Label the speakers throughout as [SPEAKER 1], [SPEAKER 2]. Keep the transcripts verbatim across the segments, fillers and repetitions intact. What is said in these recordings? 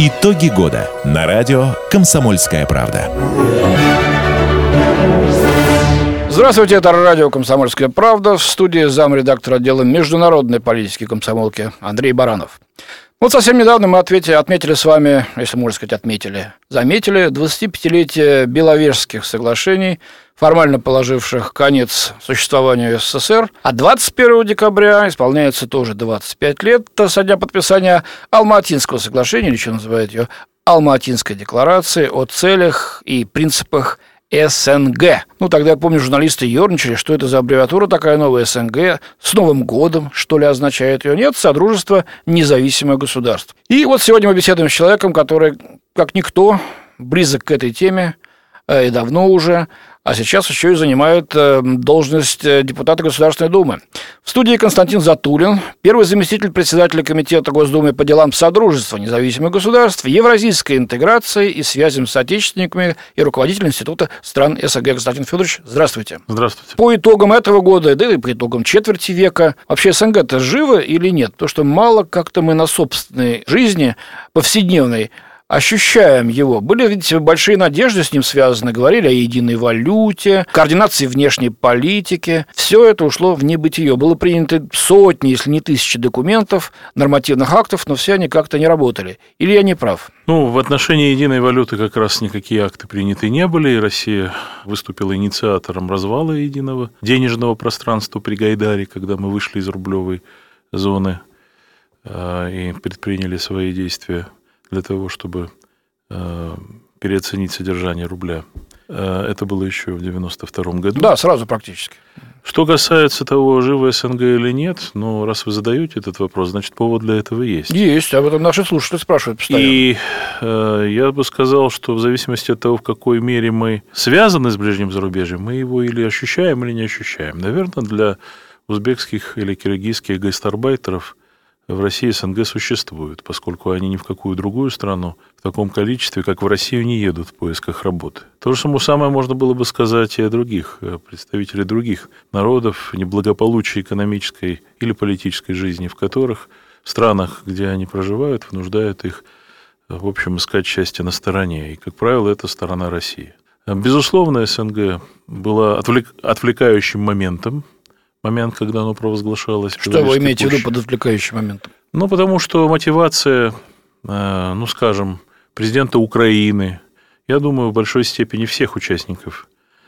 [SPEAKER 1] Итоги года на радио «Комсомольская правда».
[SPEAKER 2] Здравствуйте, это радио «Комсомольская правда». В студии замредактора отдела международной политики комсомолки Андрей Баранов. Вот совсем недавно мы ответили, отметили с вами, если можно сказать, отметили, заметили двадцатипятилетие Беловежских соглашений, формально положивших конец существованию СССР. А двадцать первого декабря исполняется тоже двадцать пять лет со дня подписания Алма-Атинского соглашения, или еще называют ее Алма-Атинской декларации о целях и принципах СНГ. Ну, тогда, я помню, журналисты ерничали, что это за аббревиатура такая новая СНГ, с Новым годом, что ли, означает ее. Нет, Содружество независимых государств. И вот сегодня мы беседуем с человеком, который, как никто, близок к этой теме, и давно уже, а сейчас еще и занимает должность депутата Государственной Думы. В студии Константин Затулин, первый заместитель председателя Комитета Госдумы по делам Содружества независимых государств, евразийской интеграции и связям с отечественниками и руководитель Института стран СНГ. Константин Федорович, здравствуйте.
[SPEAKER 3] Здравствуйте.
[SPEAKER 2] По итогам этого года, да и по итогам четверти века, вообще СНГ-то живо или нет? Потому что мало как-то мы на собственной жизни повседневной ощущаем его. Были, видите, большие надежды с ним связаны, говорили о единой валюте, координации внешней политики. Все это ушло в небытие. Было принято сотни, если не тысячи документов, нормативных актов, но все они как-то не работали. Или я не прав?
[SPEAKER 3] Ну, в отношении единой валюты как раз никакие акты приняты не были, и Россия выступила инициатором развала единого денежного пространства при Гайдаре, когда мы вышли из рублевой зоны и предприняли свои действия для того, чтобы э, переоценить содержание рубля. Э, это было еще в девяносто втором году.
[SPEAKER 2] Да, сразу практически.
[SPEAKER 3] Что касается того, живо СНГ или нет, ну, раз вы задаете этот вопрос, значит, повод для этого есть.
[SPEAKER 2] Есть, об этом наши слушатели спрашивают постоянно.
[SPEAKER 3] И э, я бы сказал, что в зависимости от того, в какой мере мы связаны с ближним зарубежьем, мы его или ощущаем, или не ощущаем. Наверное, для узбекских или киргизских гастарбайтеров в России СНГ существуют, поскольку они ни в какую другую страну в таком количестве, как в Россию, не едут в поисках работы. То же самое можно было бы сказать и о других представителях других народов, неблагополучия экономической или политической жизни, в которых в странах, где они проживают, вынуждают их, в общем, искать счастье на стороне. И, как правило, это сторона России. Безусловно, СНГ была отвлек... отвлекающим моментом, момент, когда оно провозглашалось.
[SPEAKER 2] Что вы имеете в виду под отвлекающим моментом?
[SPEAKER 3] Ну, потому что мотивация, ну, скажем, президента Украины, я думаю, в большой степени всех участников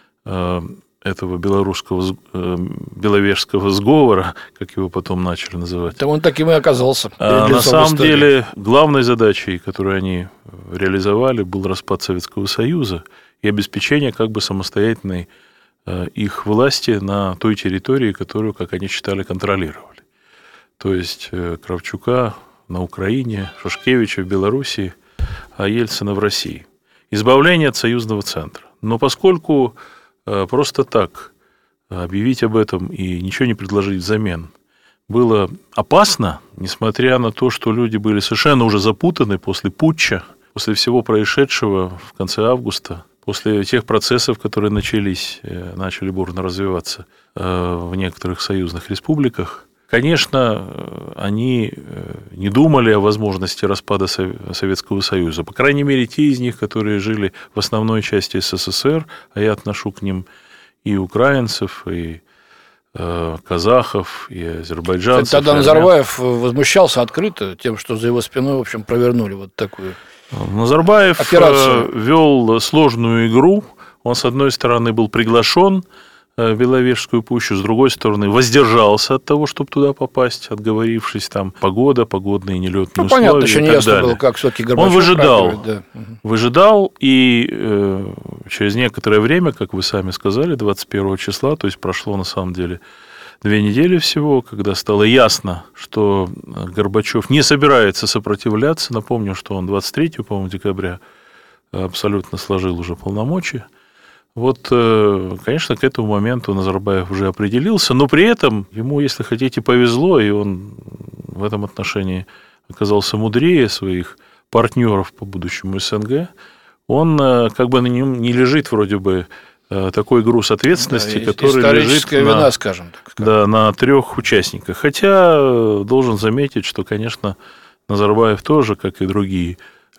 [SPEAKER 3] этого белорусского, беловежского сговора, как его потом начали называть.
[SPEAKER 2] Да он таким и оказался.
[SPEAKER 3] На самом деле, главной задачей, которую они реализовали, был распад Советского Союза и обеспечение как бы самостоятельной их власти на той территории, которую, как они считали, контролировали. То есть Кравчука на Украине, Шушкевича в Белоруссии, а Ельцина в России. Избавление от союзного центра. Но поскольку просто так объявить об этом и ничего не предложить взамен было опасно, несмотря на то, что люди были совершенно уже запутаны после путча, после всего происшедшего в конце августа, после тех процессов, которые начались, начали бурно развиваться в некоторых союзных республиках, конечно, они не думали о возможности распада Советского Союза. По крайней мере, те из них, которые жили в основной части СССР, а я отношу к ним и украинцев, и казахов, и азербайджанцев.
[SPEAKER 2] Кстати, тогда Назарбаев возмущался открыто тем, что за его спиной, в общем, провернули вот такую
[SPEAKER 3] Назарбаев
[SPEAKER 2] операцию.
[SPEAKER 3] Вел сложную игру. Он, с одной стороны, был приглашен в Беловежскую пущу, с другой стороны, воздержался от того, чтобы туда попасть, отговорившись там погода, погодные нелетные
[SPEAKER 2] ну,
[SPEAKER 3] условия.
[SPEAKER 2] Понятно, еще
[SPEAKER 3] и
[SPEAKER 2] не
[SPEAKER 3] так
[SPEAKER 2] ясно
[SPEAKER 3] далее.
[SPEAKER 2] было, как все-таки Горбачев.
[SPEAKER 3] Он выжидал,
[SPEAKER 2] да.
[SPEAKER 3] выжидал, и э, через некоторое время, как вы сами сказали, двадцать первого числа, то есть прошло на самом деле две недели всего, когда стало ясно, что Горбачев не собирается сопротивляться. Напомню, что он двадцать третьего, по-моему, декабря абсолютно сложил уже полномочия. Вот, конечно, к этому моменту Назарбаев уже определился, но при этом ему, если хотите, повезло, и он в этом отношении оказался мудрее своих партнеров по будущему СНГ. Он как бы на нем не лежит вроде бы такой груз ответственности, да, который лежит
[SPEAKER 2] вина,
[SPEAKER 3] на,
[SPEAKER 2] скажем так.
[SPEAKER 3] Да, на трех участниках. Хотя должен заметить, что, конечно, Назарбаев тоже, как и другие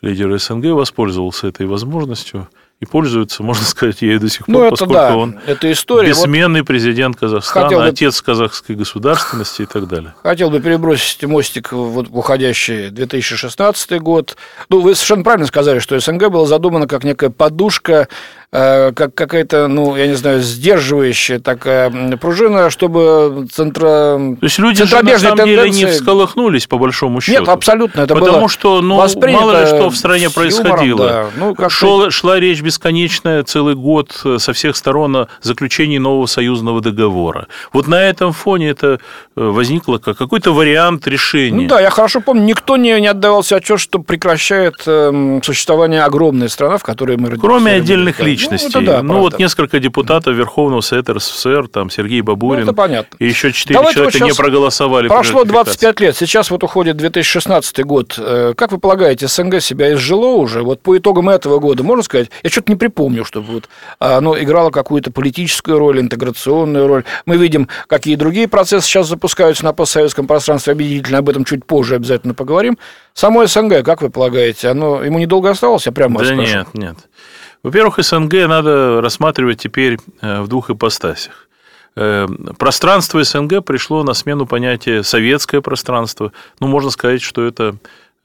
[SPEAKER 3] лидер СНГ, воспользовался этой возможностью и пользуется, можно сказать, ею до сих пор,
[SPEAKER 2] ну, это,
[SPEAKER 3] поскольку
[SPEAKER 2] да,
[SPEAKER 3] он
[SPEAKER 2] это история.
[SPEAKER 3] бессменный вот президент Казахстана,
[SPEAKER 2] бы...
[SPEAKER 3] отец казахской государственности и так далее.
[SPEAKER 2] Хотел бы перебросить мостик вот в уходящий две тысячи шестнадцатый год. Ну, вы совершенно правильно сказали, что СНГ была задумана как некая подушка, как какая-то, ну, я не знаю, сдерживающая такая пружина, чтобы центро...
[SPEAKER 3] То есть люди же на самом тенденции... деле не всколыхнулись, по большому счету.
[SPEAKER 2] Нет, абсолютно. Это
[SPEAKER 3] Потому
[SPEAKER 2] было
[SPEAKER 3] что, ну, мало ли что в стране происходило.
[SPEAKER 2] Да. Ну,
[SPEAKER 3] Шел, шла речь бесконечная целый год со всех сторон о заключении нового союзного договора. Вот на этом фоне это возникло как какой-то вариант решения.
[SPEAKER 2] Ну да, я хорошо помню, никто не, не отдавался отчет, что прекращает э, существование огромная страна, в которой мы родились.
[SPEAKER 3] Кроме отдельных личностей. Ну,
[SPEAKER 2] да,
[SPEAKER 3] ну вот несколько депутатов Верховного Совета РСФСР, там Сергей Бабурин, ну,
[SPEAKER 2] это понятно.
[SPEAKER 3] И еще четыре
[SPEAKER 2] Давайте
[SPEAKER 3] человека
[SPEAKER 2] вот
[SPEAKER 3] не проголосовали.
[SPEAKER 2] Прошло двадцать пять лет, сейчас вот уходит две тысячи шестнадцатый год. Как вы полагаете, СНГ себя изжило уже? Вот по итогам этого года, можно сказать, я что-то не припомню, чтобы вот оно играло какую-то политическую роль, интеграционную роль. Мы видим, какие другие процессы сейчас запускаются на постсоветском пространстве, объединительно, об этом чуть позже обязательно поговорим. Само СНГ, как вы полагаете, оно ему недолго осталось? Я прямо вас
[SPEAKER 3] Да
[SPEAKER 2] спрошу.
[SPEAKER 3] нет, нет. Во-первых, СНГ надо рассматривать теперь в двух ипостасях. Пространство СНГ пришло на смену понятия «советское пространство». Ну, можно сказать, что это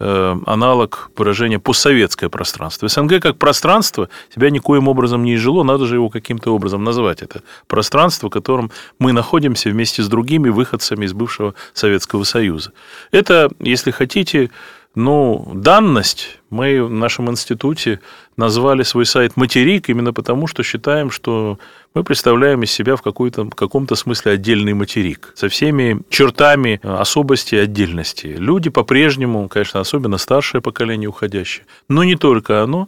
[SPEAKER 3] аналог выражения «постсоветское пространство». СНГ как пространство себя никоим образом не изжило, надо же его каким-то образом назвать. Это пространство, в котором мы находимся вместе с другими выходцами из бывшего Советского Союза. Это, если хотите, ну, данность. Мы в нашем институте назвали свой сайт «Материк» именно потому, что считаем, что мы представляем из себя в какой-то, в каком-то смысле отдельный материк со всеми чертами особости и отдельности. Люди по-прежнему, конечно, особенно старшее поколение уходящее, но не только оно,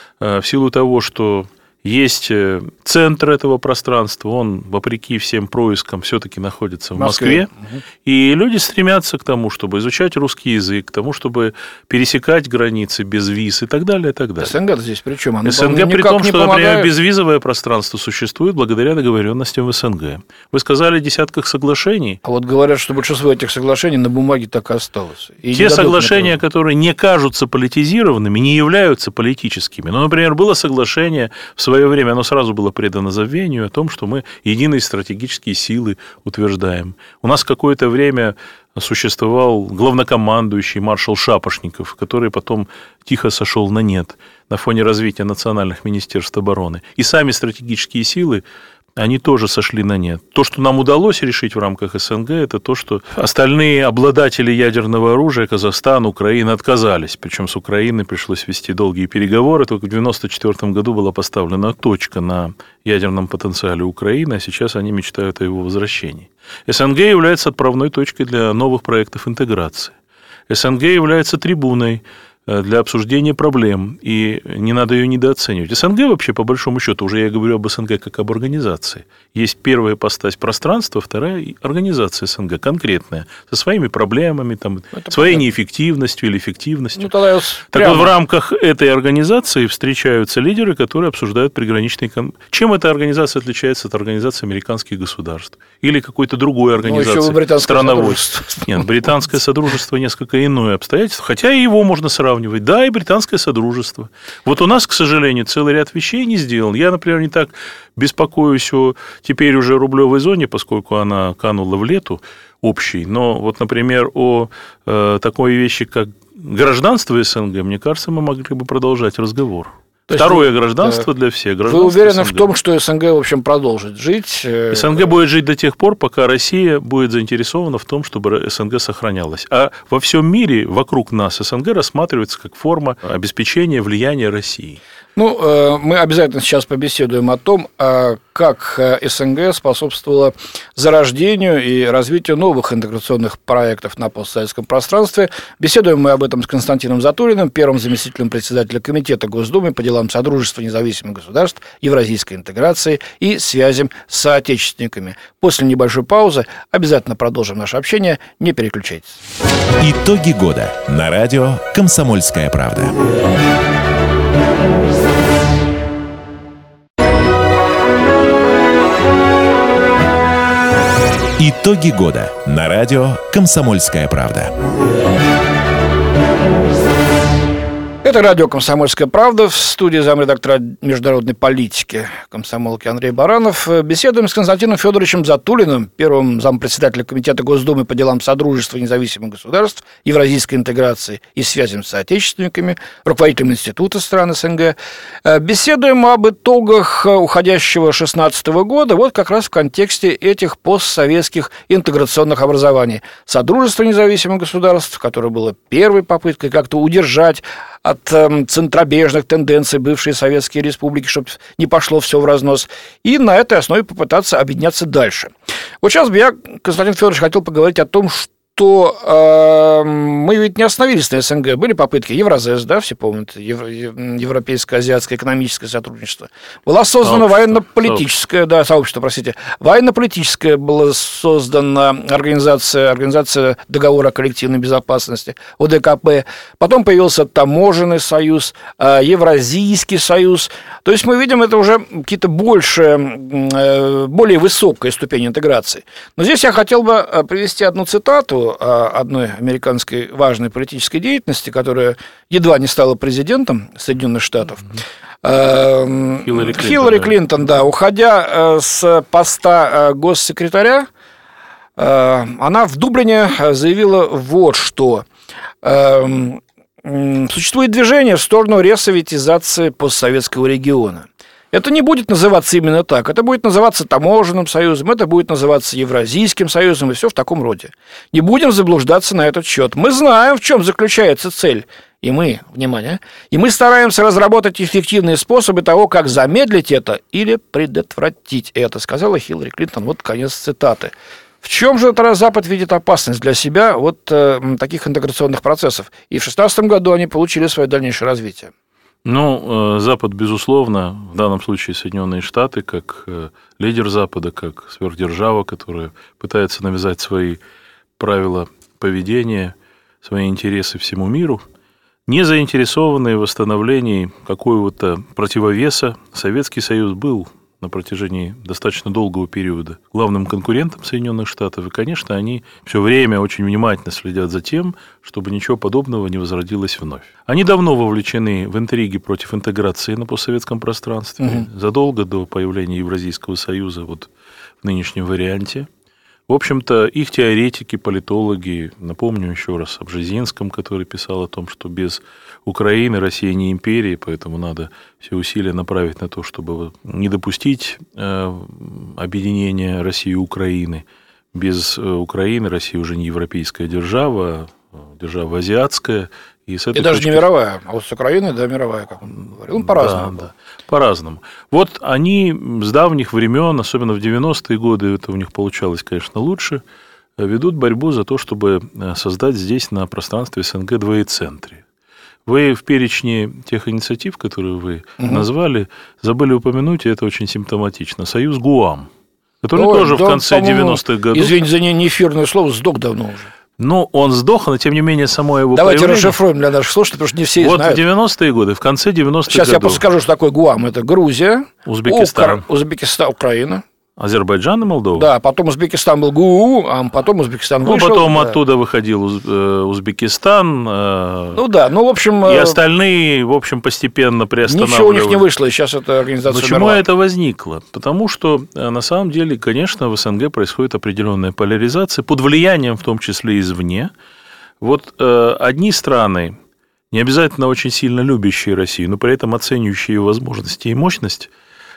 [SPEAKER 3] в силу того, что есть центр этого пространства, он, вопреки всем проискам, все-таки находится в Москве. Москве. И люди стремятся к тому, чтобы изучать русский язык, к тому, чтобы пересекать границы без виз и так далее, и так далее.
[SPEAKER 2] СНГ здесь при чем? Оно,
[SPEAKER 3] СНГ при том, что, например, безвизовое пространство существует благодаря договоренностям в СНГ. Вы сказали о десятках соглашений.
[SPEAKER 2] А вот говорят, что большинство этих соглашений на бумаге так и осталось. И
[SPEAKER 3] те соглашения, которые не кажутся политизированными, не являются политическими. Ну, например, было соглашение в В свое время оно сразу было предано забвению о том, что мы единые стратегические силы утверждаем. У нас какое-то время существовал главнокомандующий маршал Шапошников, который потом тихо сошел на нет на фоне развития национальных министерств обороны. И сами стратегические силы, они тоже сошли на нет. То, что нам удалось решить в рамках СНГ, это то, что остальные обладатели ядерного оружия, Казахстан, Украина, отказались. Причем с Украиной пришлось вести долгие переговоры. Только в девяносто четвёртом году была поставлена точка на ядерном потенциале Украины, а сейчас они мечтают о его возвращении. СНГ является отправной точкой для новых проектов интеграции. СНГ является трибуной для обсуждения проблем, и не надо ее недооценивать. СНГ вообще, по большому счету, уже я говорю об СНГ как об организации. Есть первая ипостась пространства, вторая организация СНГ, конкретная, со своими проблемами, там, своей понятно. Неэффективностью или эффективностью. Ну, тогда так прямо... вот, в рамках этой организации встречаются лидеры, которые обсуждают приграничные... Чем эта организация отличается от организации американских государств? Или какой-то другой организации страноводства? Нет, британское содружество несколько иное обстоятельство, хотя и его можно сравнивать. Да, и британское содружество. Вот у нас, к сожалению, целый ряд вещей не сделан. Я, например, не так беспокоюсь о теперь уже рублевой зоне, поскольку она канула в лету общей. Но вот, например, о э, такой вещи, как гражданство СНГ, мне кажется, мы могли бы продолжать разговор. То Второе гражданство да. для всех.
[SPEAKER 2] Вы уверены СНГ. В том, что СНГ, в общем, продолжит жить?
[SPEAKER 3] СНГ будет жить до тех пор, пока Россия будет заинтересована в том, чтобы СНГ сохранялась. А во всем мире вокруг нас СНГ рассматривается как форма обеспечения влияния России.
[SPEAKER 2] Ну, мы обязательно сейчас побеседуем о том, как СНГ способствовала зарождению и развитию новых интеграционных проектов на постсоветском пространстве. Беседуем мы об этом с Константином Затулиным, первым заместителем председателя Комитета Госдумы по делам Содружества независимых государств, евразийской интеграции и связям с соотечественниками. После небольшой паузы обязательно продолжим наше общение. Не переключайтесь.
[SPEAKER 1] Итоги года на радио «Комсомольская правда». Итоги года на радио «Комсомольская правда».
[SPEAKER 2] Это радио «Комсомольская правда». В студии замредактора международной политики комсомолки Андрей Баранов. Беседуем с Константином Федоровичем Затулиным, первым зампредседателя Комитета Госдумы по делам Содружества независимых государств, евразийской интеграции и связям с соотечественниками, руководителем Института стран СНГ. Беседуем об итогах уходящего шестнадцатого года, вот как раз в контексте этих постсоветских интеграционных образований. Содружество независимых государств, которое было первой попыткой как-то удержать от э, центробежных тенденций бывшие советские республики, чтобы не пошло все в разнос, и на этой основе попытаться объединяться дальше. Вот сейчас бы я, Константин Федорович, хотел поговорить о том, что э, мы ведь не остановились на СНГ. Были попытки Евразес, да, все помнят, Евро, Европейское азиатское экономическое сотрудничество. Была создана сообщество, военно-политическое, сообщество. да, сообщество, простите, военно-политическое была создана организация, организация договора о коллективной безопасности, О Д К П. Потом появился таможенный союз, э, Евразийский союз. То есть мы видим, это уже какие-то больше, э, более высокая ступень интеграции. Но здесь я хотел бы привести одну цитату одной американской важной политической деятельности, которая едва не стала президентом Соединенных Штатов. Mm-hmm. Хиллари Клинтон, Хиллари Клинтон, да, уходя с поста госсекретаря, она в Дублине заявила вот что. Существует движение в сторону ресоветизации постсоветского региона. Это не будет называться именно так. Это будет называться таможенным союзом, это будет называться Евразийским союзом и все в таком роде. Не будем заблуждаться на этот счет. Мы знаем, в чем заключается цель. И мы, внимание, и мы стараемся разработать эффективные способы того, как замедлить это или предотвратить это, сказала Хиллари Клинтон. Вот конец цитаты. В чем же тогда Запад видит опасность для себя вот э, таких интеграционных процессов? И в шестнадцатом году они получили свое дальнейшее развитие.
[SPEAKER 3] Ну, Запад, безусловно, в данном случае Соединенные Штаты, как лидер Запада, как сверхдержава, которая пытается навязать свои правила поведения, свои интересы всему миру, не заинтересованные в восстановлении какого-то противовеса. Советский Союз был на протяжении достаточно долгого периода главным конкурентом Соединенных Штатов, и, конечно, они все время очень внимательно следят за тем, чтобы ничего подобного не возродилось вновь. Они давно вовлечены в интриги против интеграции на постсоветском пространстве, угу. задолго до появления Евразийского союза вот в нынешнем варианте. В общем-то, их теоретики, политологи, напомню еще раз о Бжезинском, который писал о том, что без Украины Россия не империя, поэтому надо все усилия направить на то, чтобы не допустить объединения России и Украины. Без Украины Россия уже не европейская держава, а держава азиатская. И, с этой
[SPEAKER 2] и даже
[SPEAKER 3] точки...
[SPEAKER 2] не мировая, а вот с Украиной, да, мировая, как он говорил. Ну, по-разному.
[SPEAKER 3] Да, да, по-разному. Вот они с давних времен, особенно в девяностые годы, это у них получалось, конечно, лучше, ведут борьбу за то, чтобы создать здесь на пространстве СНГ двоецентрие. Вы в перечне тех инициатив, которые вы угу. назвали, забыли упомянуть, и это очень симптоматично. Союз ГУАМ, который Ой, тоже да, в конце девяностых годов...
[SPEAKER 2] Извините за неэфирное слово, сдох давно уже.
[SPEAKER 3] Ну, он сдох, но, тем не менее, само его
[SPEAKER 2] Давайте
[SPEAKER 3] появление...
[SPEAKER 2] расшифруем для наших слушателей, потому что не все
[SPEAKER 3] вот
[SPEAKER 2] знают.
[SPEAKER 3] Вот в девяностые годы, в конце девяностых
[SPEAKER 2] Сейчас
[SPEAKER 3] годов...
[SPEAKER 2] Сейчас я просто скажу, что такое ГУАМ. Это Грузия,
[SPEAKER 3] Узбекистан,
[SPEAKER 2] Укра... Узбекистан, Украина.
[SPEAKER 3] Азербайджан и Молдова.
[SPEAKER 2] Да, потом Узбекистан был ГУ, а потом Узбекистан вышел.
[SPEAKER 3] Ну, потом
[SPEAKER 2] да.
[SPEAKER 3] оттуда выходил Узбекистан.
[SPEAKER 2] Ну да, ну, в общем...
[SPEAKER 3] И остальные, в общем, постепенно приостанавливали.
[SPEAKER 2] Ничего у них не вышло, и сейчас эта организация
[SPEAKER 3] Почему
[SPEAKER 2] умерла.
[SPEAKER 3] это возникло? Потому что, на самом деле, конечно, в СНГ происходит определенная поляризация, под влиянием, в том числе, извне. Вот э, одни страны, не обязательно очень сильно любящие Россию, но при этом оценивающие ее возможности и мощность,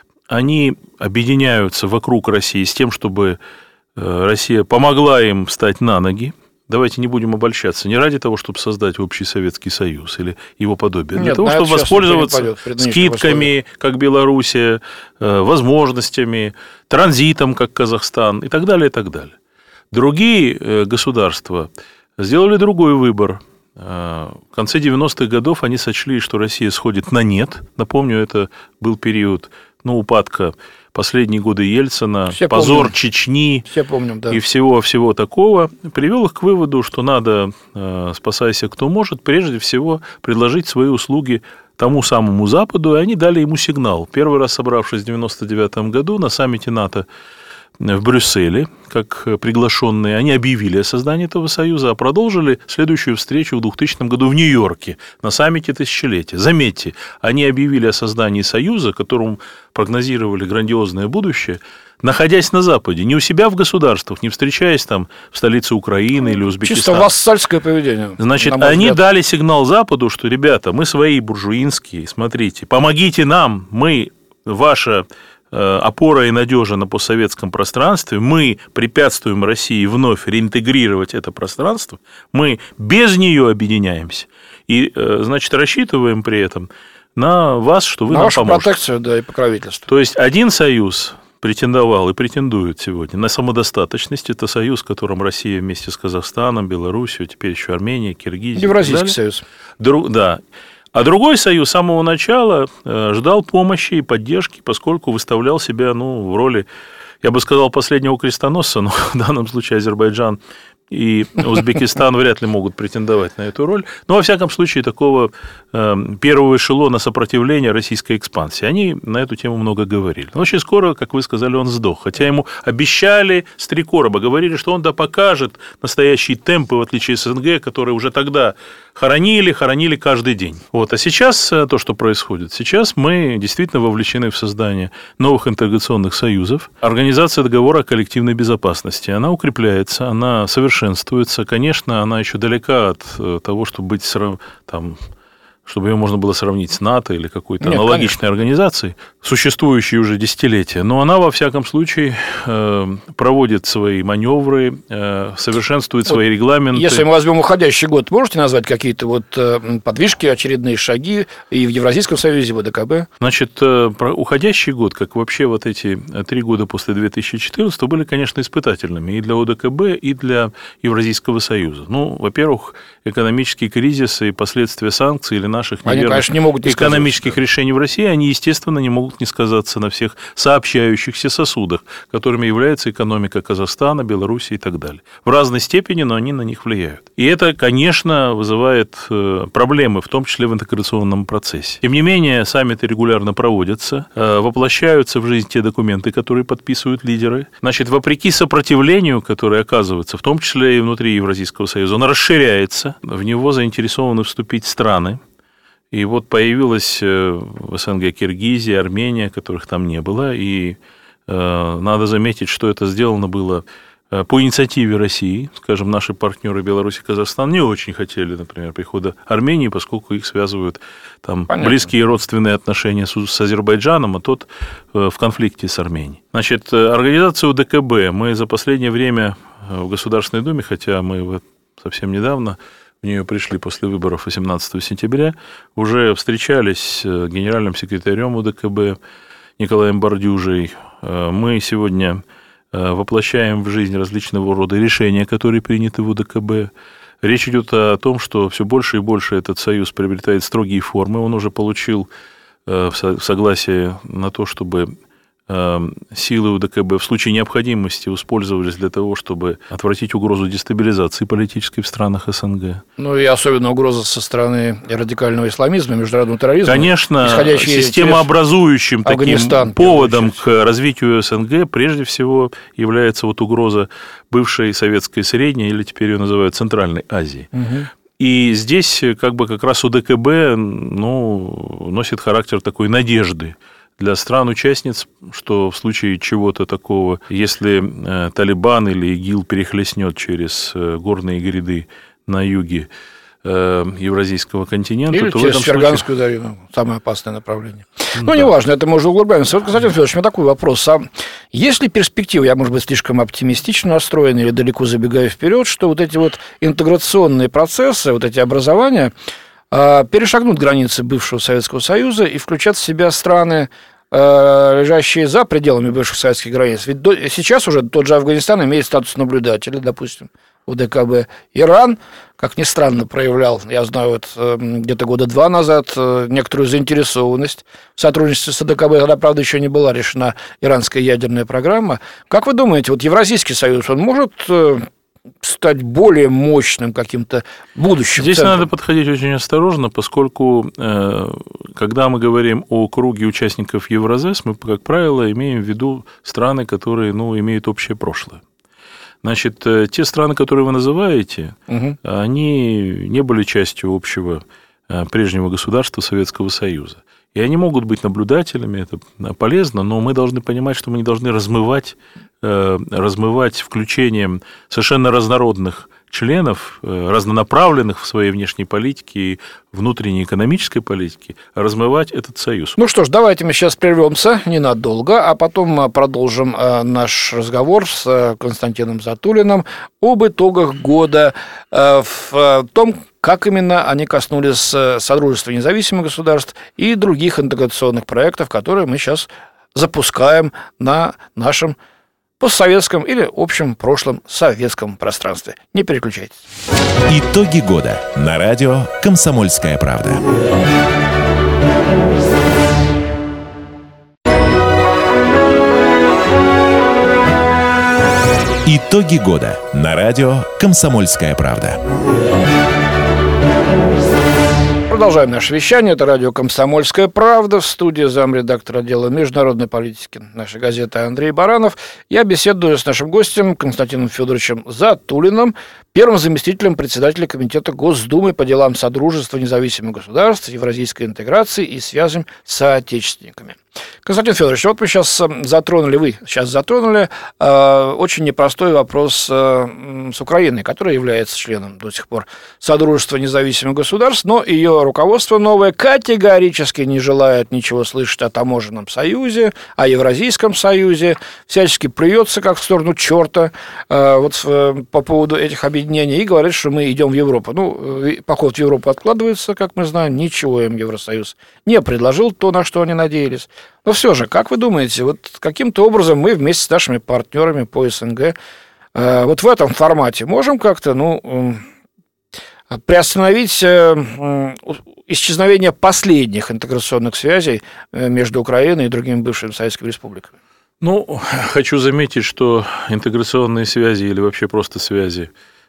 [SPEAKER 3] они объединяются вокруг России с тем, чтобы э, Россия помогла им встать на ноги. Давайте не будем обольщаться. Не ради того, чтобы создать общий Советский Союз или его подобие. Для Нет, того, чтобы воспользоваться скидками, как Белоруссия, э, возможностями, транзитом, как Казахстан и так далее, и так далее. Другие э, государства сделали другой выбор. В конце девяностых годов они сочли, что Россия сходит на нет. Напомню, это был период ну, упадка последние годы Ельцина, Все позор помним. Чечни
[SPEAKER 2] Все помним, да.
[SPEAKER 3] и всего-всего такого. Привел их к выводу, что надо, спасайся кто может, прежде всего предложить свои услуги тому самому Западу, и они дали ему сигнал. Первый раз собравшись в девяносто девятом году на саммите НАТО в Брюсселе, как приглашенные, они объявили о создании этого союза, а продолжили следующую встречу в двухтысячном году в Нью-Йорке на саммите тысячелетия. Заметьте, они объявили о создании союза, которому прогнозировали грандиозное будущее, находясь на Западе, не у себя в государствах, не встречаясь там в столице Украины или Узбекистана.
[SPEAKER 2] Чисто вассальское поведение.
[SPEAKER 3] Значит, они взгляд. дали сигнал Западу, что, ребята, мы свои буржуинские, смотрите, помогите нам, мы, ваша опора и надежа на постсоветском пространстве, мы препятствуем России вновь реинтегрировать это пространство, мы без нее объединяемся и, значит, рассчитываем при этом на вас, что вы
[SPEAKER 2] на
[SPEAKER 3] нам
[SPEAKER 2] вашу
[SPEAKER 3] поможете.
[SPEAKER 2] Протекцию, да, и покровительство.
[SPEAKER 3] То есть один союз претендовал и претендует сегодня на самодостаточность. Это союз, в котором Россия вместе с Казахстаном, Белоруссией, теперь еще Арменией, Киргизией.
[SPEAKER 2] Евразийский союз.
[SPEAKER 3] Друг, да. А другой союз с самого начала ждал помощи и поддержки, поскольку выставлял себя, ну, в роли, я бы сказал, последнего крестоносца, но в данном случае Азербайджан и Узбекистан вряд ли могут претендовать на эту роль. Но, во всяком случае, такого э, первого эшелона сопротивления российской экспансии. Они на эту тему много говорили. Но очень скоро, как вы сказали, он сдох. Хотя ему обещали с три короба, говорили, что он да покажет настоящие темпы, в отличие от СНГ, которые уже тогда хоронили, хоронили каждый день. Вот. А сейчас то, что происходит. Сейчас мы действительно вовлечены в создание новых интеграционных союзов. Организация договора о коллективной безопасности, она укрепляется, она совершенно совершенствуется. Конечно, она еще далека от того, чтобы быть там, чтобы ее можно было сравнить с НАТО или какой-то Нет, аналогичной конечно. организацией, существующей уже десятилетия. Но она, во всяком случае, проводит свои маневры, совершенствует вот, свои регламенты.
[SPEAKER 2] Если мы возьмем уходящий год, можете назвать какие-то вот подвижки, очередные шаги и в Евразийском союзе, в ОДКБ?
[SPEAKER 3] Значит, уходящий год, как вообще вот эти три года после две тысячи четырнадцатого, были, конечно, испытательными и для ОДКБ, и для Евразийского союза. Ну, во-первых, экономический кризис и последствия санкций или наших
[SPEAKER 2] они, конечно, не могут не
[SPEAKER 3] экономических решений в России, они, естественно, не могут не сказаться на всех сообщающихся сосудах, которыми является экономика Казахстана, Белоруссии и так далее. В разной степени, но они на них влияют. И это, конечно, вызывает проблемы, в том числе в интеграционном процессе. Тем не менее, саммиты регулярно проводятся, воплощаются в жизнь те документы, которые подписывают лидеры. Значит, вопреки сопротивлению, которое оказывается, в том числе и внутри Евразийского союза, он расширяется, в него заинтересованы вступить страны. И вот появилась в СНГ Киргизия, Армения, которых там не было. И э, надо заметить, что это сделано было по инициативе России. Скажем, наши партнеры Беларусь и Казахстан не очень хотели, например, прихода Армении, поскольку их связывают там близкие родственные отношения с, с Азербайджаном, а тот э, в конфликте с Арменией. Значит, организацию ОДКБ мы за последнее время в Государственной Думе, хотя мы вот совсем недавно в нее пришли после выборов восемнадцатого сентября, уже встречались с генеральным секретарем ОДКБ Николаем Бордюжей. Мы сегодня воплощаем в жизнь различного рода решения, которые приняты в ОДКБ. Речь идет о том, что все больше и больше этот союз приобретает строгие формы. Он уже получил согласие на то, чтобы силы УДКБ в случае необходимости использовались для того, чтобы отвратить угрозу дестабилизации политической в странах СНГ.
[SPEAKER 2] Ну и особенно угроза со стороны радикального исламизма, международного терроризма.
[SPEAKER 3] Конечно, системообразующим таким поводом к развитию СНГ прежде всего является вот угроза бывшей советской Средней, или теперь ее называют Центральной Азии. Угу. И здесь как бы как раз УДКБ ну, носит характер такой надежды для стран-участниц, что в случае чего-то такого, если Талибан или ИГИЛ перехлестнет через горные гряды на юге Евразийского континента,
[SPEAKER 2] или
[SPEAKER 3] то
[SPEAKER 2] через
[SPEAKER 3] в этом
[SPEAKER 2] Ферганскую
[SPEAKER 3] случае...
[SPEAKER 2] долину, самое опасное направление. Ну, да. Неважно, это мы уже углубляемся. Вот, Константин Федорович, у меня такой вопрос. А есть ли перспектива, я, может быть, слишком оптимистично настроен или далеко забегаю вперед, что вот эти вот интеграционные процессы, вот эти образования перешагнут границы бывшего Советского Союза и включат в себя страны, лежащие за пределами бывших советских границ? Ведь до, сейчас уже тот же Афганистан имеет статус наблюдателя, допустим, УДКБ. Иран, как ни странно, проявлял, я знаю, вот, где-то года два назад некоторую заинтересованность в сотрудничестве с УДКБ. Тогда, правда, еще не была решена иранская ядерная программа. Как вы думаете, вот Евразийский союз, он может стать более мощным каким-то будущим
[SPEAKER 3] Здесь
[SPEAKER 2] центром?
[SPEAKER 3] надо подходить очень осторожно, поскольку, когда мы говорим о круге участников Евразес, мы, как правило, имеем в виду страны, которые, ну, имеют общее прошлое. Значит, те страны, которые вы называете, угу. они не были частью общего прежнего государства Советского Союза. И они могут быть наблюдателями, это полезно, но мы должны понимать, что мы не должны размывать, размывать включением совершенно разнородных членов, разнонаправленных в своей внешней политике и внутренней экономической политике, размывать этот союз.
[SPEAKER 2] Ну что ж, давайте мы сейчас прервемся ненадолго, а потом продолжим наш разговор с Константином Затулиным об итогах года, в том, как именно они коснулись Содружества независимых государств и других интеграционных проектов, которые мы сейчас запускаем на нашем постсоветском или общем прошлом советском пространстве. Не переключайтесь.
[SPEAKER 1] Итоги года на радио «Комсомольская правда». Итоги года на радио «Комсомольская правда».
[SPEAKER 2] Продолжаем наше вещание. Это радио «Комсомольская правда». В студии замредактора отдела международной политики нашей газеты Андрей Баранов. Я беседую с нашим гостем Константином Федоровичем Затулиным, первым заместителем председателя Комитета Госдумы по делам Содружества независимых государств, евразийской интеграции и связям с соотечественниками. Константин Федорович, вот мы сейчас затронули, вы сейчас затронули э, очень непростой вопрос э, с Украиной, которая является членом до сих пор Содружества независимых государств, но ее руководство новое категорически не желает ничего слышать о таможенном союзе, о Евразийском союзе, всячески плюется как в сторону черта э, вот, э, по поводу этих объединений и говорит, что мы идем в Европу. Ну, поход в Европу откладывается, как мы знаем, ничего им Евросоюз не предложил, то, на что они надеялись. Но все же, как вы думаете, вот каким-то образом мы вместе с нашими партнерами по СНГ э, вот в этом формате можем как-то, ну, э, приостановить э, исчезновение последних интеграционных связей между Украиной и другими бывшими советскими республиками?
[SPEAKER 3] Ну, хочу заметить, что интеграционные связи или вообще просто связи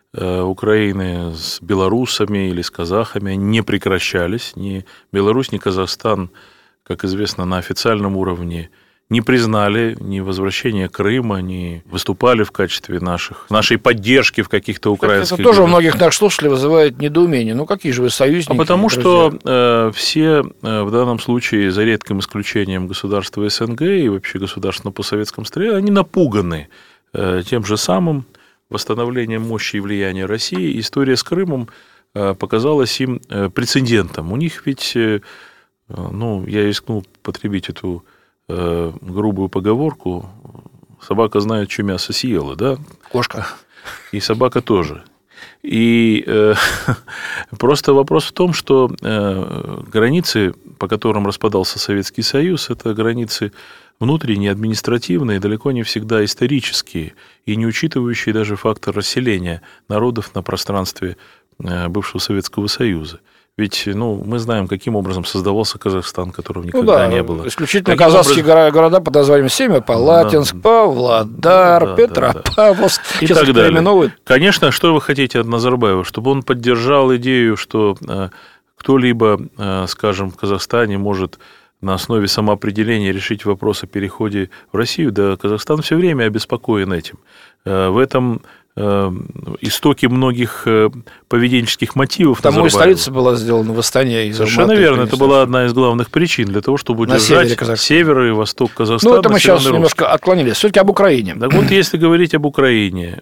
[SPEAKER 3] Украины с белорусами или с казахами они не прекращались. Ни Беларусь, ни Казахстан, как известно, на официальном уровне не признали ни возвращение Крыма, ни выступали в качестве наших, нашей поддержки в каких-то украинских...
[SPEAKER 2] Это тоже у многих наших слушателей вызывает недоумение. Ну, какие же вы союзники?
[SPEAKER 3] А потому что э, все, э, в данном случае, за редким исключением государства СНГ и вообще государств на постсоветском столе, они напуганы э, тем же самым восстановлением мощи и влияния России. История с Крымом э, показалась им э, прецедентом. У них ведь, э, ну, я рискнул потребить эту грубую поговорку: собака знает, что мясо съела, да?
[SPEAKER 2] Кошка.
[SPEAKER 3] И собака тоже. И э, просто вопрос в том, что э, границы, по которым распадался Советский Союз, это границы внутренние, административные, далеко не всегда исторические и не учитывающие даже фактор расселения народов на пространстве э, бывшего Советского Союза. Ведь, ну, мы знаем, каким образом создавался Казахстан, которого никогда ну да, не было.
[SPEAKER 2] Исключительно каким казахские образом... города под названием Семипалатинск, да, Павлодар, да, Петропавловск.
[SPEAKER 3] Да, да. И так далее. Конечно, что вы хотите от Назарбаева? Чтобы он поддержал идею, что э, кто-либо, э, скажем, в Казахстане может на основе самоопределения решить вопрос о переходе в Россию. Да, Казахстан все время обеспокоен этим. Э, в этом... истоки многих поведенческих мотивов.
[SPEAKER 2] Там и столица была сделана восстание из
[SPEAKER 3] Совершенно Алматы, верно. Это была одна из главных причин для того, чтобы удержать север и восток Казахстана.
[SPEAKER 2] Ну, это мы сейчас руку. немножко отклонились. Все-таки об Украине.
[SPEAKER 3] Так вот, если говорить об Украине,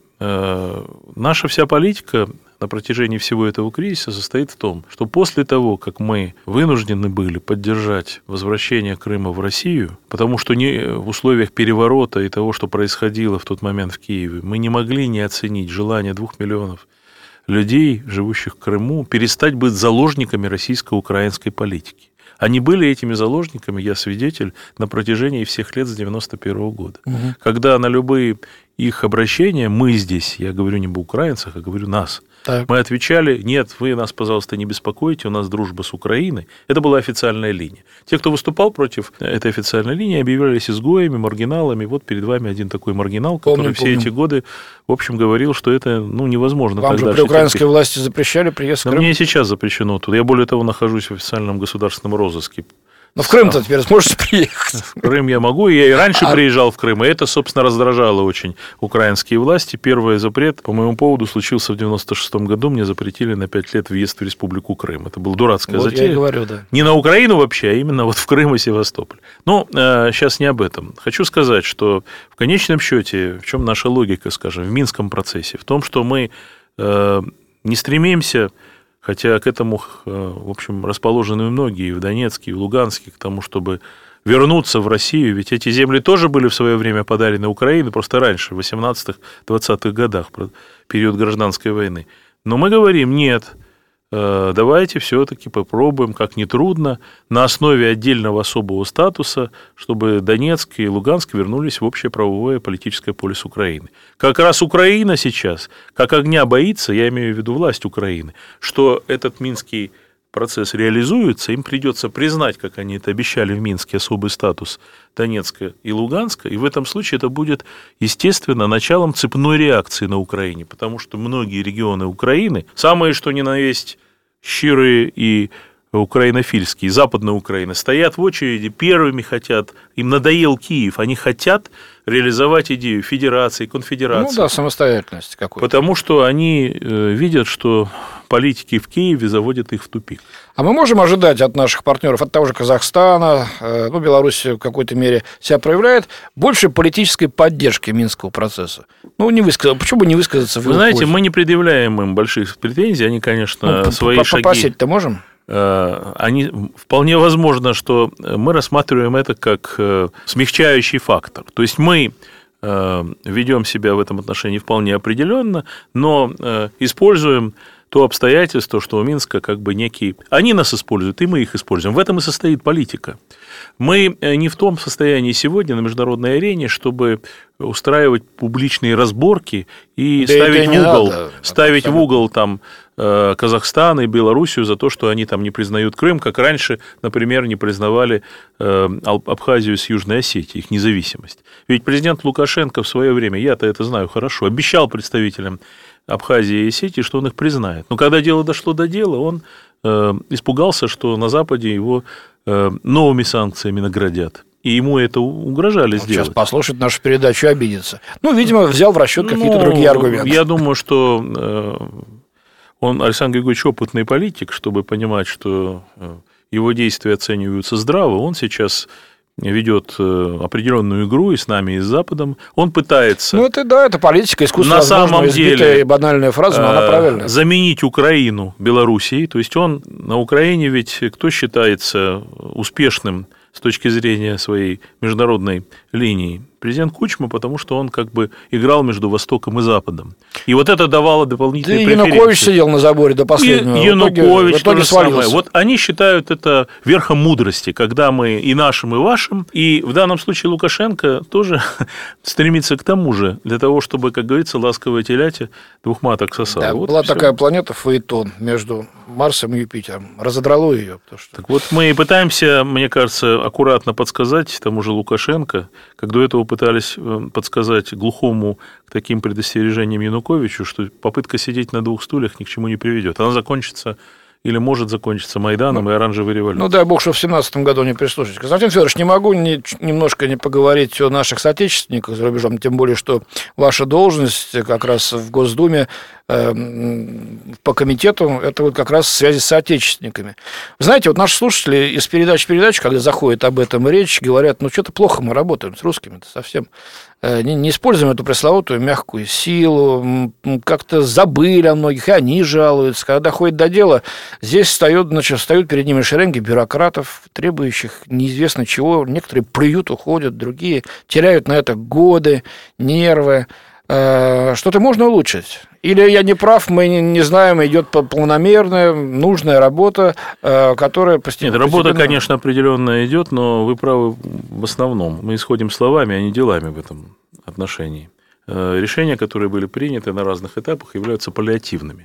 [SPEAKER 3] наша вся политика на протяжении всего этого кризиса состоит в том, что после того, как мы вынуждены были поддержать возвращение Крыма в Россию, потому что не в условиях переворота и того, что происходило в тот момент в Киеве, мы не могли не оценить желание двух миллионов людей, живущих в Крыму, перестать быть заложниками российско-украинской политики. Они были этими заложниками, я свидетель, на протяжении всех лет с девяносто первого года. Угу. Когда на любые их обращения, мы здесь, я говорю не об украинцах, а говорю нас, так. Мы отвечали: нет, вы нас, пожалуйста, не беспокойте, у нас дружба с Украиной. Это была официальная линия. Те, кто выступал против этой официальной линии, объявлялись изгоями, маргиналами. Вот перед вами один такой маргинал, который помним, все помним. эти годы, в общем, говорил, что это ну, невозможно.
[SPEAKER 2] Вам же при украинской власти запрещали приезд в Крым?
[SPEAKER 3] Но мне сейчас запрещено тут. Я, более того, нахожусь в официальном государственном розыске.
[SPEAKER 2] Но в Крым-то теперь сможете приехать.
[SPEAKER 3] В Крым я могу, я и раньше а... приезжал в Крым, и это, собственно, раздражало очень украинские власти. Первый запрет по моему поводу случился в девяносто шестом году, мне запретили на пять лет въезд в Республику Крым. Это была дурацкая вот затея.
[SPEAKER 2] Я и говорю, да.
[SPEAKER 3] Не на Украину вообще, а именно вот в Крым и Севастополь. Но э, сейчас не об этом. Хочу сказать, что в конечном счете, в чем наша логика, скажем, в Минском процессе, в том, что мы э, не стремимся... Хотя к этому, в общем, расположены многие и в Донецке, и в Луганске, к тому, чтобы вернуться в Россию. Ведь эти земли тоже были в свое время подарены Украине, просто раньше, в восемнадцатых-двадцатых годах, период гражданской войны. Но мы говорим: нет, давайте все-таки попробуем, как ни трудно, на основе отдельного особого статуса, чтобы Донецк и Луганск вернулись в общее правовое политическое поле с Украины. Как раз Украина сейчас, как огня боится, я имею в виду власть Украины, что этот минский процесс реализуется, им придется признать, как они это обещали в Минске, особый статус Донецка и Луганска, и в этом случае это будет, естественно, началом цепной реакции на Украине, потому что многие регионы Украины, самые что ни на есть щирые и украинофильские, Западная Украина, стоят в очереди, первыми хотят, им надоел Киев, они хотят реализовать идею федерации, конфедерации.
[SPEAKER 2] Ну да, самостоятельность какой-то.
[SPEAKER 3] Потому что они видят, что политики в Киеве заводят их в тупик.
[SPEAKER 2] А мы можем ожидать от наших партнеров, от того же Казахстана, ну, Беларусь в какой-то мере себя проявляет, больше политической поддержки Минского процесса? Ну, не высказать, почему бы не высказаться в
[SPEAKER 3] Вы знаете, пользу? Мы не предъявляем им больших претензий, они, конечно, ну, свои шаги...
[SPEAKER 2] Попросить-то можем?
[SPEAKER 3] Они, вполне возможно, что мы рассматриваем это как смягчающий фактор. То есть мы ведем себя в этом отношении вполне определенно, но используем то обстоятельство, что у Минска как бы некий... Они нас используют, и мы их используем. В этом и состоит политика. Мы не в том состоянии сегодня на международной арене, чтобы устраивать публичные разборки и да ставить, в угол, надо, ставить в угол там, Казахстан и Белоруссию за то, что они там не признают Крым, как раньше, например, не признавали Абхазию с Южной Осетией, их независимость. Ведь президент Лукашенко в свое время, я-то это знаю хорошо, обещал представителям Абхазии и Осетии, что он их признает. Но когда дело дошло до дела, он э, испугался, что на Западе его э, новыми санкциями наградят. И ему это угрожали вот сделать.
[SPEAKER 2] Сейчас послушать нашу передачу и обидеться. Ну, видимо, взял в расчет какие-то ну, другие аргументы.
[SPEAKER 3] Я думаю, что э, он, Александр Григорьевич, опытный политик, чтобы понимать, что его действия оцениваются здраво. Он сейчас ведет определенную игру и с нами, и с Западом. Он пытается...
[SPEAKER 2] Ну, это да, это политика, искусство,
[SPEAKER 3] на самом деле,
[SPEAKER 2] банальная фраза, но она правильная.
[SPEAKER 3] Заменить Украину Белоруссией. То есть он на Украине ведь кто считается успешным с точки зрения своей международной линии? Президент Кучма, потому что он как бы играл между Востоком и Западом. И вот это давало дополнительные
[SPEAKER 2] да
[SPEAKER 3] преференции.
[SPEAKER 2] Янукович сидел на заборе до последнего.
[SPEAKER 3] И Янукович то же самое. Вот они считают это верхом мудрости, когда мы и нашим, и вашим. И в данном случае Лукашенко тоже стремится к тому же, для того, чтобы, как говорится, ласковая телятя двух маток сосала.
[SPEAKER 2] Да,
[SPEAKER 3] вот
[SPEAKER 2] была такая планета Фаэтон между Марсом и Юпитером. Разодрало ее. Что...
[SPEAKER 3] Так вот мы пытаемся, мне кажется, аккуратно подсказать тому же Лукашенко, как до этого пытались подсказать глухому к таким предостережениям Януковичу, что попытка сидеть на двух стульях ни к чему не приведет. Она закончится или может закончиться Майданом ну, и оранжевой революцией.
[SPEAKER 2] Ну, дай бог, что в семнадцатом году не прислушать. Константин Федорович, не могу не, немножко не поговорить о наших соотечественниках за рубежом, тем более, что ваша должность как раз в Госдуме э, по комитету, это вот как раз в связи с соотечественниками. Вы знаете, вот наши слушатели из передачи в передачу, когда заходит об этом речь, говорят, ну, что-то плохо мы работаем с русскими-то совсем. Не, не используем эту пресловутую мягкую силу, как-то забыли о многих, и они жалуются. Когда доходит до дела, здесь встают, значит, встают перед ними шеренги бюрократов, требующих неизвестно чего. Некоторые плюют, уходят, другие теряют на это годы, нервы. Что-то можно улучшить? Или я не прав, мы не знаем, идет планомерная, нужная работа, которая постепенно...
[SPEAKER 3] Нет, работа, конечно, определенная идет, но вы правы в основном. Мы исходим словами, а не делами в этом отношении. решения, которые были приняты на разных этапах, являются паллиативными.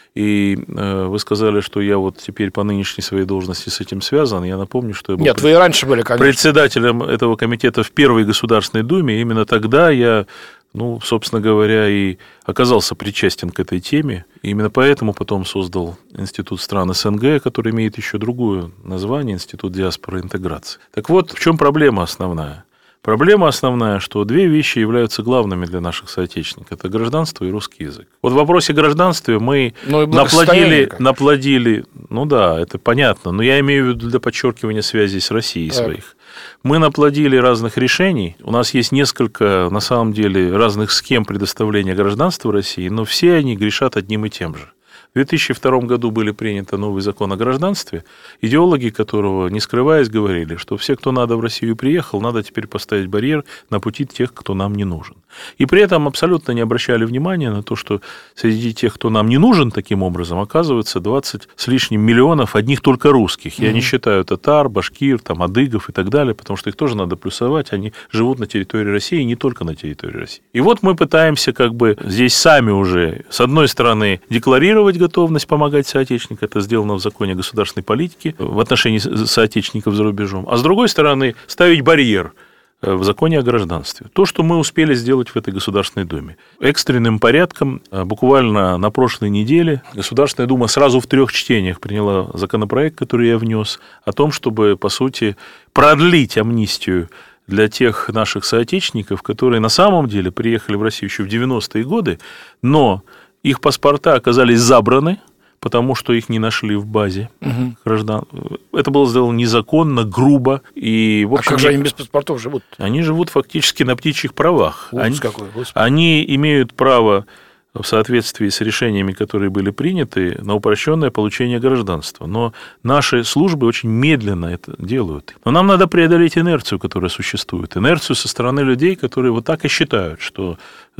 [SPEAKER 3] И э, вы сказали, что я вот теперь по нынешней своей должности с этим связан. Я напомню, что я был
[SPEAKER 2] Нет,
[SPEAKER 3] пред...
[SPEAKER 2] вы и раньше были, конечно.
[SPEAKER 3] председателем этого комитета в Первой Государственной Думе. И именно тогда я, ну, собственно говоря, и оказался причастен к этой теме. И именно поэтому потом создал Институт стран СНГ, который имеет еще другое название, Институт диаспоры и интеграции. Так вот, в чем проблема основная? Проблема основная, что две вещи являются главными для наших соотечественников. Это гражданство и русский язык. Вот в вопросе гражданства мы
[SPEAKER 2] ну,
[SPEAKER 3] наплодили, наплодили, ну да, это понятно, но я имею в виду для подчеркивания связей с Россией так. своих. Мы наплодили разных решений. У нас есть несколько, на самом деле, разных схем предоставления гражданства России, но все они грешат одним и тем же. В две тысячи втором году были приняты новый закон о гражданстве, идеологи которого, не скрываясь, говорили, что все, кто надо в Россию приехал, надо теперь поставить барьер на пути тех, кто нам не нужен. И при этом абсолютно не обращали внимания на то, что среди тех, кто нам не нужен таким образом, оказывается двадцать с лишним миллионов одних только русских. Я mm-hmm. не считаю татар, башкир, там, адыгов и так далее, потому что их тоже надо плюсовать. Они живут на территории России, и не только на территории России. И вот мы пытаемся как бы здесь сами уже, с одной стороны, декларировать готовность помогать соотечественникам, это сделано в законе о государственной политике в отношении соотечественников за рубежом, а с другой стороны, ставить барьер в законе о гражданстве. То, что мы успели сделать в этой Государственной Думе. Экстренным порядком, буквально на прошлой неделе, Государственная Дума сразу в трех чтениях приняла законопроект, который я внес, о том, чтобы, по сути, продлить амнистию для тех наших соотечественников, которые на самом деле приехали в Россию еще в девяностые годы, но их паспорта оказались забраны, потому что их не нашли в базе угу. граждан. Это было сделано незаконно, грубо. И, в общем,
[SPEAKER 2] а как же они без паспортов живут?
[SPEAKER 3] Они живут фактически на птичьих правах.
[SPEAKER 2] Ужас
[SPEAKER 3] они,
[SPEAKER 2] какой,
[SPEAKER 3] они имеют право в соответствии с решениями, которые были приняты, на упрощенное получение гражданства. Но наши службы очень медленно это делают. Но нам надо преодолеть инерцию, которая существует. Инерцию со стороны людей, которые вот так и считают, что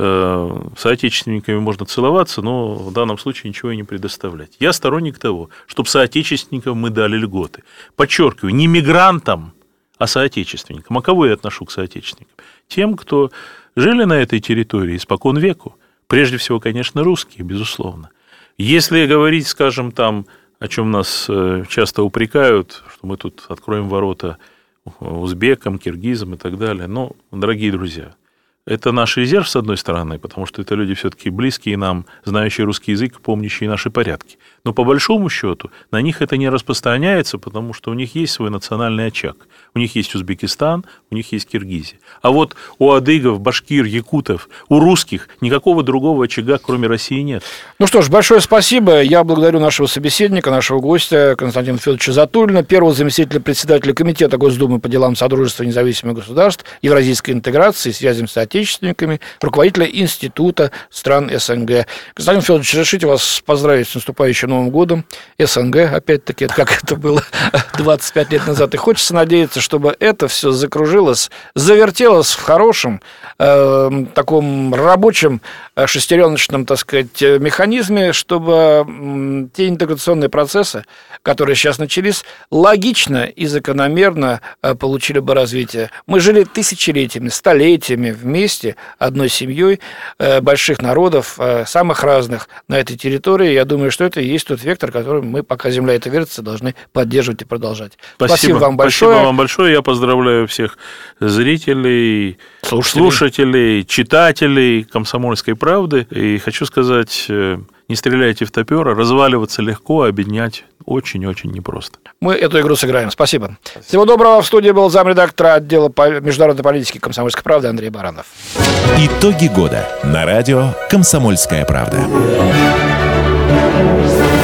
[SPEAKER 3] э, соотечественниками можно целоваться, но в данном случае ничего и не предоставлять. Я сторонник того, чтобы соотечественникам мы дали льготы. Подчеркиваю, не мигрантам, а соотечественникам. А кого я отношу к соотечественникам? Тем, кто жили на этой территории испокон веку. Прежде всего, конечно, русские, безусловно. Если говорить, скажем, там, о чем нас часто упрекают, что мы тут откроем ворота узбекам, киргизам и так далее, ну, дорогие друзья, это наш резерв, с одной стороны, потому что это люди все-таки близкие нам, знающие русский язык, помнящие наши порядки. Но по большому счету на них это не распространяется, потому что у них есть свой национальный очаг. У них есть Узбекистан, у них есть Киргизия. А вот у адыгов, башкир, якутов, у русских никакого другого очага, кроме России, нет.
[SPEAKER 2] Ну что ж, большое спасибо. Я благодарю нашего собеседника, нашего гостя Константина Федоровича Затулина, первого заместителя председателя Комитета Госдумы по делам Содружества независимых государств, евразийской интеграции, связям с отечественниками, руководителя Института стран СНГ. Константин Федорович, разрешите вас поздравить с наступающим Новым годом. СНГ, опять-таки, как это было двадцать пять лет назад. И хочется надеяться, чтобы это все закружилось, завертелось в хорошем, э, таком рабочем, шестереночном, так сказать, механизме, чтобы э, те интеграционные процессы, которые сейчас начались, логично и закономерно э, получили бы развитие. Мы жили тысячелетиями, столетиями вместе, одной семьей, э, больших народов, э, самых разных на этой территории. Я думаю, что это и есть тот вектор, который мы, пока земля это вертится, должны поддерживать и продолжать.
[SPEAKER 3] Спасибо,
[SPEAKER 2] Спасибо вам большое.
[SPEAKER 3] Спасибо вам большое. Я поздравляю всех зрителей,
[SPEAKER 2] слушателей,
[SPEAKER 3] слушателей читателей «Комсомольской правды». И хочу сказать, не стреляйте в топера, разваливаться легко, а объединять очень-очень непросто.
[SPEAKER 2] Мы эту игру сыграем. Спасибо. Спасибо. Всего доброго. В студии был замредактора отдела международной политики «Комсомольской правды» Андрей Баранов.
[SPEAKER 1] Итоги года на радио «Комсомольская правда».